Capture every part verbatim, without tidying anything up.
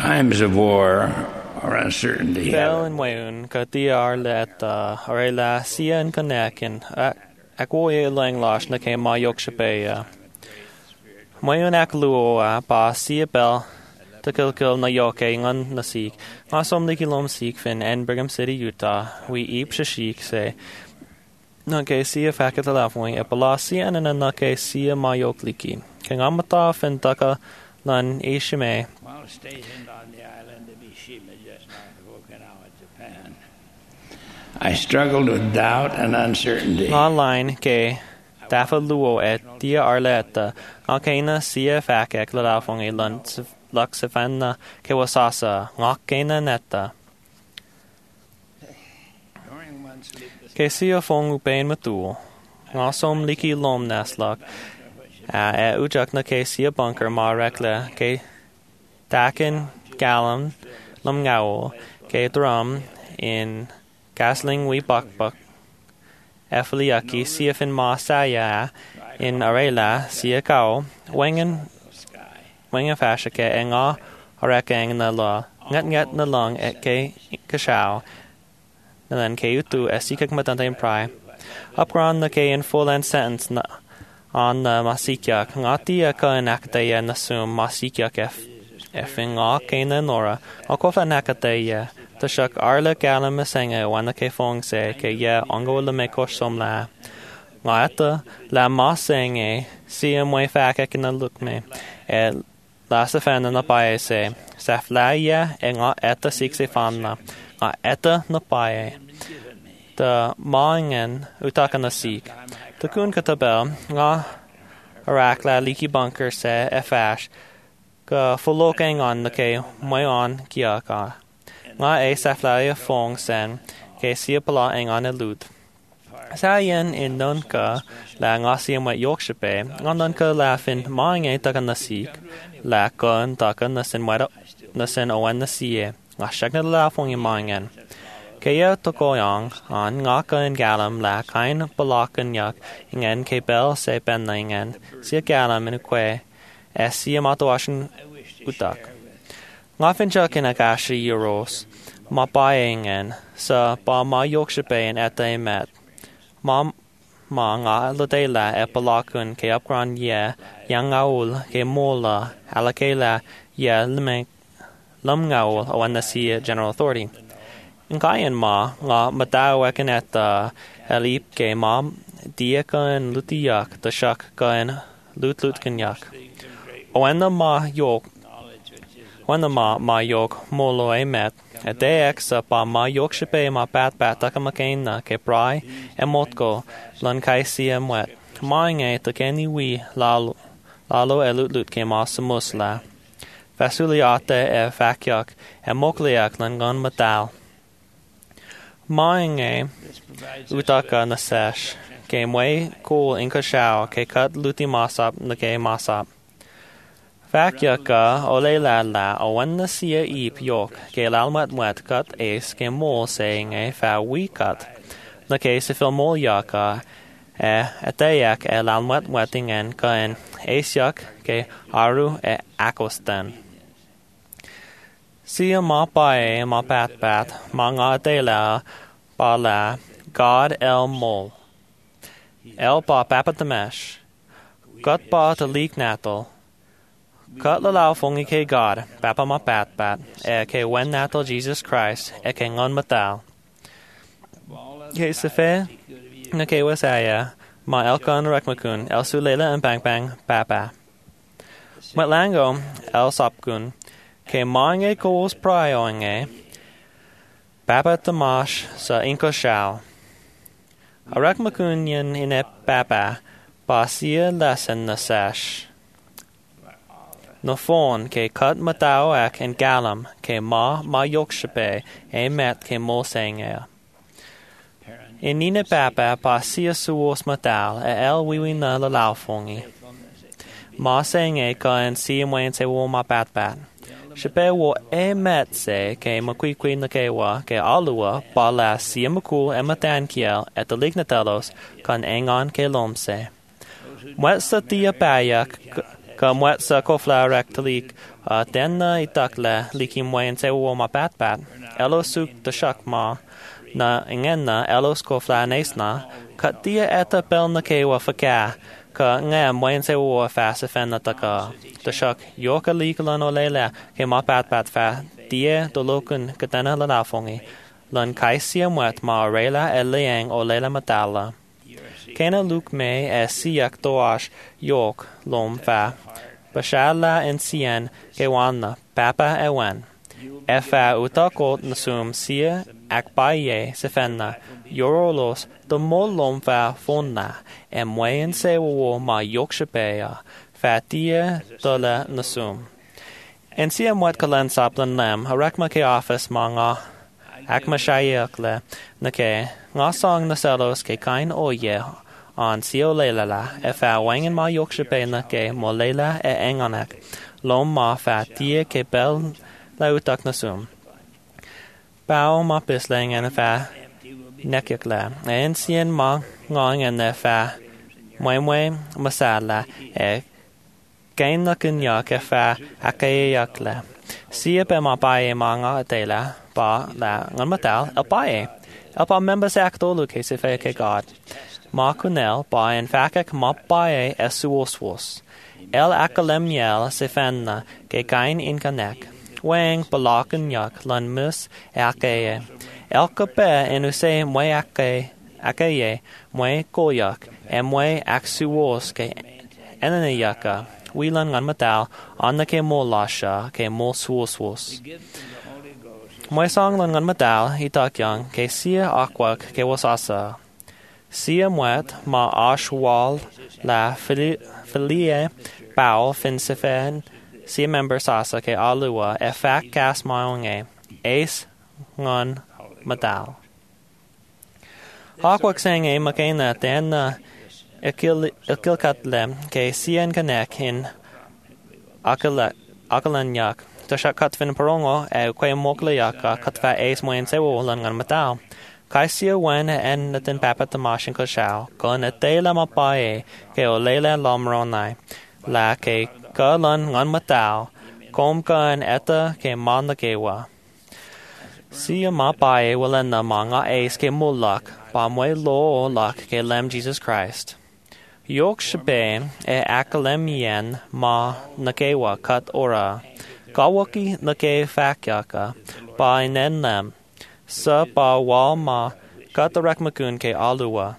times of war or uncertainty. Bel and Wayun ka diar let arela sia and kanekin akwoye lang lash na ke ma yok shape Wayun akluo pa sia bel to kilkil na yoke ngan na sik nga som likilom sik fin en Brigham City, Utah. We eep shashik say na ke sia fakat alafwing e pala sia na na ke sia ma yok liki king amata fin taka lan ishime While stationed on the island of Ishima, just north of Okinawa, Japan, I struggled with doubt and uncertainty. Online ke dafa luo et dia arleta nga kaina sia fakek lalafong e lan laksifana ke wasasa nga kaina neta ke sia fong upain matu nga som liki lom naslak a e ujak na ke sia bunker ma rekla ke Dakin, Gallon, Lumgao, Ke Drum, in Gasling, We Buck Buck, Efliaki, Siafin Ma Saya, in Arela, Siakao, Wengen, Wengen Fashake, Enga, Horekang na law, Ngat Ngat na long et Ke Kashao, Nalan Ke Utu, Esikak Matante Pry, Upgron na Ke in full end sentence na on the Masikyak, Ngati Aka and Akadaya Nasum, Masikyak F. Effing all Kana Nora, Okofa Nakataya, the Shuk Arla Gala Masenga, Wana Ke Fong se, Ke Ya, Ongo la Meko Som La. Laata, La Masenge, See him way fak in a look me, et last offend in the pae se, Saflaya, and not etta sixty fanla, not etta no pae. The Maingen, Utakana Seek, the Kun Katabel, nga Arakla Leaky Bunker se, Efash, Ka fulokang on na ke mayon kia ka. Nga e saflaya fong sen ke siya pala ang on elud. Sa yan in non ka la nga siya ma yokshape, nga non ka la fin maang e takan na sik, la kon takan na sen wada na sen owan na siya, nga siyak na la fong yung maangan. Kaya tokoyang an nga ka in galam la kain palakan yak ingen ke bel se ben na ingen siya galam in kwe. Es siya matuashin utak. Nga fincha kinakashi euros, ma bayengen, sa ba ma yokshapayin etta emet. Ma ma nga ladela e palakun ke upgran ye, yang ngaul ke mola, alakela ye lime lum ngaul awan na siya general authority. Ngayon ma nga matawakin etta elip ke ma diakan lutiyak, the shak kan lut lut kanyak. When the ma yok, when the ma ma yok molo e met, a deek sa pa ma yok shipe ma pat pat takamakain na ke prai e motko lan kai si em wet. Maing e takeni wi lalo lalo e lut lut ke ma samusla. Fasuliate e fakyak e mokliak lan gon matal. Maing e utaka na sesh ke mwe cool inka shao ke kat luti masap na ke masap. Fakya ka ole la la awan na siya ip yok ke lalmat mwet kat es ke mol saying e fa we kat. Na ke se fil mol yaka e atayak e lalmat mwetingen ka en esyak ke aru e akostan. Siya ma pae ma pat pat ma nga te la pa la God el mol. El pa papatamesh. Kat pa ta leak natal. Kat lalao fongi ke God, papa ma pat pat, e ke wen natal Jesus Christ, e ke ngon matal. Ke sefe, na ke wasaya, ma elkon rekmakun, el sulela and bang bang, papa. Matlango, el sapkun, ke mange koos prayoinge, papa tamash sa inko shao. A rekmakun yin in e papa, basia lesson na sash. No phone ke cut matao ak en galam ke ma ma yokshape e met ke mo senge. E nina papa pa sia suos matal e el wiwi na lalao fongi. Ma senge ka en sia mwen se wo ma pat pat. Shape wo e met se ke makwikwi na kewa ke alua pa la sia makul e matan kiel et the lignatelos kan engon ke lomse. Mwet sa tia payak ka mwet sa ko fla rek talik uh, den na itak le liki mwain se wo ma bat bat elo suk de shak ma na ingen na elos ko fla nes na ka dia eta bel na ke wa faka ka nga mwain se wo fa se fen na taka de shak yo ka lik lan o lele ke ma bat bat fa dia do lokun ka dana la la fongi lan kai sia mwet ma rela e leang o lela matala Kena luk me e siak doash yok lom fa. Bashala en sien ke wanna papa e wen. E fa utakot nasum sia ak baye se fenna. Yorolos do mo lom fa fonna. E mwayen se wo ma yok shapea. Fa dia dola nasum. En sia mwet kalen saplan lem. Harakma ke office mga Akma shayak le na ke nga song na selos ke kain o ye on sio lela la e fa wangen ma yok shape na ke mo lela e enganak lom ma fa tie ke bel la utak na sum bao ma pisling en fa nekyak la en sien ma ngong en fa mwe mwe masala e kain na kenya ke fa akayak la sia pe ma pae ma nga tela ba la ngan matal el pae el pa members actolu ke se fe ke god ma kunel ba en fakak ma pae esuoswos el akalemiel se fenna ke kain in kanek wang balaken yak lan mus akaye el kape en use mwe akaye akaye mwe koyak en mwe aksuos ke enene yaka wilan ngan matal anna ke mo lasha ke mo suoswos Mwy song lan ngan madal i dakyang ke sia akwak ke wasasa. Sia mwet ma ashwal la filie bao fin sifen sia member sasa ke alua e fak gas maonge ace ngan madal. Akwak sang e makena den na ikilkatle ke sian kanek in akalanyak. Tasha katfin parongo e kwe mokla yaka katfa ace moyen se wo lan ngan matao. Kaisia wen en natin papa tamashin ko shao. Kon et de la mapae ke o lele lomronai. La ke ka lan ngan matao. Kom ka en eta ke man na kewa. Sia mapae wala na mga ace ke mulak. Pa mwe lo lak ke lem Jesus Christ. Yok shabe e akalemien ma na kewa kat ora. Kawaki na ke fakyaka ba inen lem sa ba wal ma katarak makun ke alua.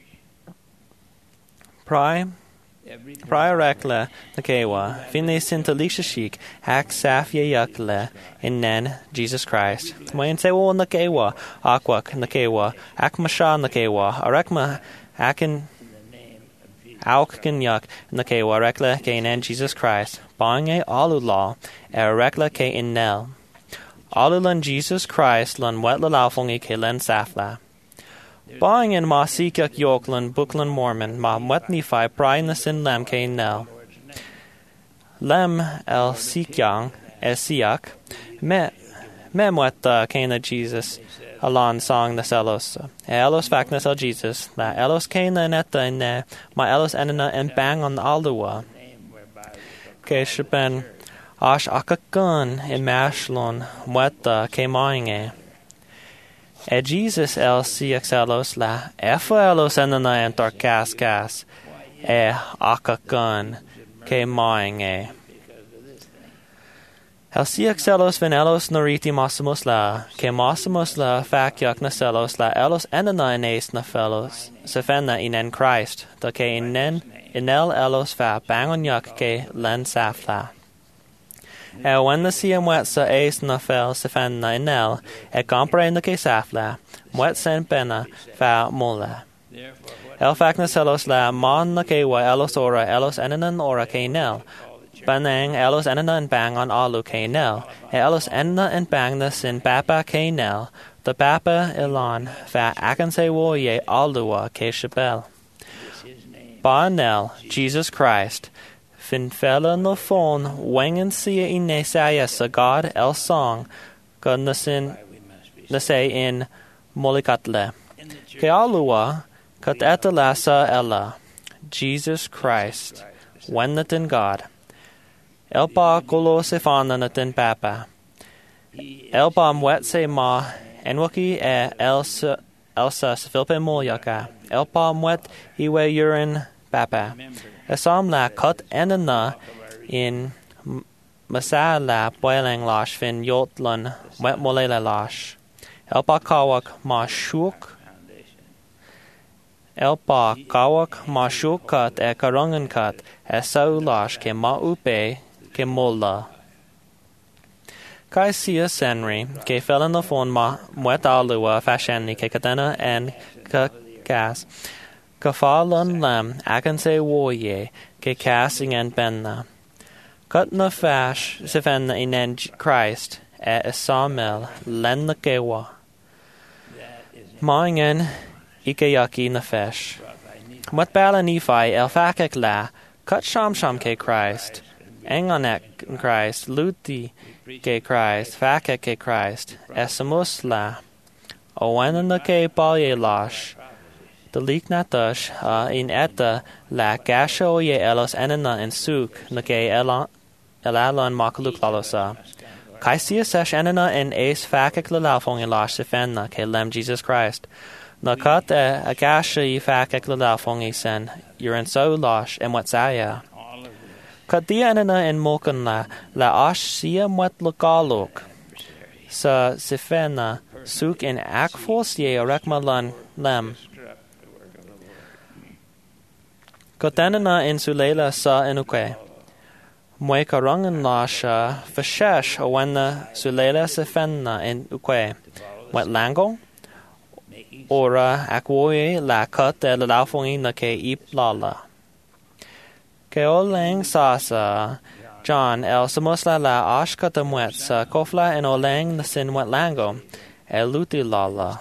Prai prai rekla na kewa finne sintalisha shik hak safya yakle inen Jesus Christ. Mayan se wo na kewa akwak na kewa akmasha na kewa arakma akin Auk kinyak na ke warekla ke inen Jesus Christ. Bange alu law e rekla ke inel. Alu lan Jesus Christ lan wetla laufongi ke len safla. Bange ma sikyak yok lan buklan Mormon ma mwetni fi prai na sin lem ke inel. Lem el sikyang e siyak me me mweta ke na Jesus. Alon song na selos. Elos faknas el Jesus. La elos kena neta ne ma elos enena en bang on alua. Ke shipen ash akakan in mashlon mueta ke mainge. E Jesus el siak selos la efa elos enena en torkas kas. E akakan ke mainge. El siak selos ven elos noriti masimos la, ke masimos la fakyak na selos la elos enena enes na felos, se fenna inen Christ, da ke inen inel elos fa bangon yak ke len safla. E wen na siya mwet sa es na fel se fenna inel, e compre na ke safla, mwet sen pena fa mola. El fak na selos la man na ke wa elos ora elos enenan ora ke inel, Banang elos enna and bang on alu kainel, e elos enna and bang na sin papa kainel, the papa ilan fa akanse wo ye alua ke chapel. Banel, Jesus Christ, fin fella no phone, wangen sia in nesaya sa God el song, god na sin na say in molikatle. Ke alua, kat etalasa ella, Jesus Christ, when natin God. Elpa kolo se fana na tin papa. Elpa mwet se ma enwaki e elsa elsa se filpe molyaka. Elpa mwet iwe urin papa. Esam la cut enana in masa la boiling lash fin yotlan wet molela lash. Elpa kawak ma shuk. Elpa kawak ma shuk cut e karangan cut e sau lash ke ma upe ke molla. Kai sia senri ke felan na fon ma mwet alua fashion ke katana en ka kas. Ka falun lam akan se woye ke casting and benna. Cut na fash sifen in Christ e Samuel len na kewa. Maingen ikeyaki na fesh. Wat bala Nephi el fakek la cut sham sham ke Christ. Enganek Christ luti ke Christ fakek ke Christ esamus la. Owen na ke balye lash. The leak natush uh, in etta la gasho ye elos enana en suk na ke elan elalon makaluk lalosa. Kaisia sesh enana en ace fakek lalafong ilash sefenna ke lem Jesus Christ. Na kat e agasha i fakek lalafong isen yuren so lash en watsaya. Kat dia enana en mokan la la ash sia mwet lokaluk. Sa sefenna suk en akfos ye orekmalan lem. Kotanana in sulela sa enuke. Mwe karangan la sha fashesh owenna sulela sefenna in ukwe. Wet lango? Ora akwoye la kat e lalafongi na ke ip lala. Ke oleng sasa John el samusla la ash katamwet sa kofla en oleng na sin wet lango e luti lala.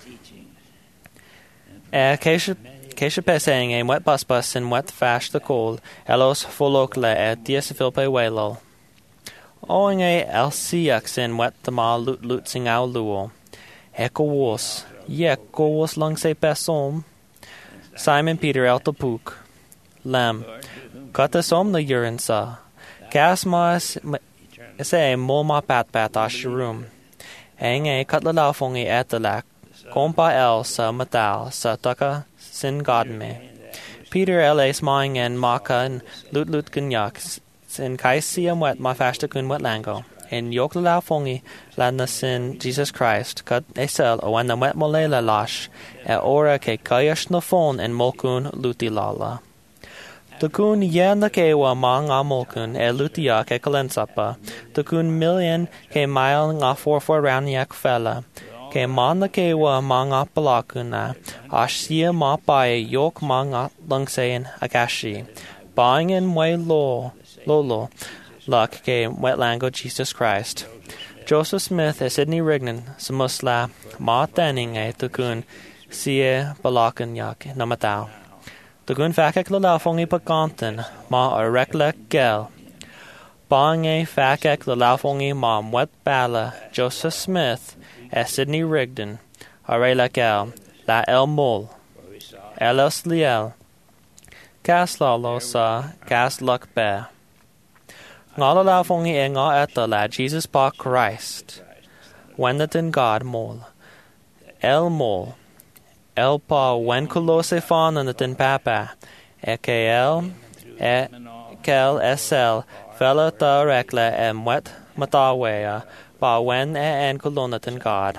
E keshe Kesha peseng e mwet basbas in mwet fash the coal, elos folok le e diesafilpe welo. Oing e el siak sin mwet the ma lut lut sing au luo. Eko wos, ye ko wos lung se pesom. Simon Peter el tapuk. Lem, kata som the urine sa. Gas ma se mo ma pat pat ashurum. Eng e kat la lafong e etalak. Kompa el sa matal sa taka sin godme. Peter el es maing en maka en lut lut gunyak sin kaisia mwet ma fashta kun mwet lango. En yok la fongi la na sin Jesus Christ kat esel o en na mwet molela lash e ora ke kayash na fon en molkun luti lala. Tukun yen na kewa ma nga molkun e lutia ke kalensapa. Tukun million ke mile nga for for round yak fella. Ke ma na kewa ma nga palakuna, ashia ma pae yok ma nga lungsein agashi, buying in way lo, lolo, luck ke wet lango Jesus Christ. Joseph Smith e Sidney Rignan, samusla, ma tening e tukun, sie balakan yak namatao. Tukun fakek lalafongi pakantan, ma orekla gel. Buying e fakek lalafongi ma mwet bala, Joseph Smith, e Sidney Rigdon, are la gal, la el mol, elos liel, gas la losa, gas luck bear. Ngala la fongi e nga eta la Jesus pa Christ, wendatin God mol, el mol, el pa wen kulose fana natin papa, e ke el, e kel esel, fela ta rekla e mwet matawea, pa wen e en kolonatin God.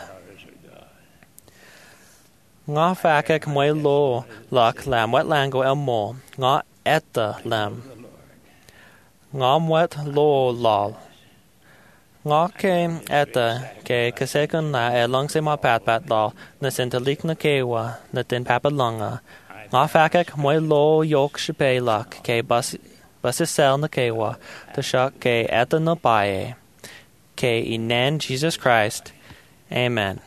Nga fakek mwe lo lak lam wet lango el mo, nga etta lam. Nga mwet lo lal. Nga ke etta ke kasekun la e lungse ma pat pat lal na sintalik na kewa na tin papa lunga. Nga fakek mwe lo yok shipe lak ke bas basisel na kewa to shak ke etta na baye. Ke inen Jesus Christ. Amen.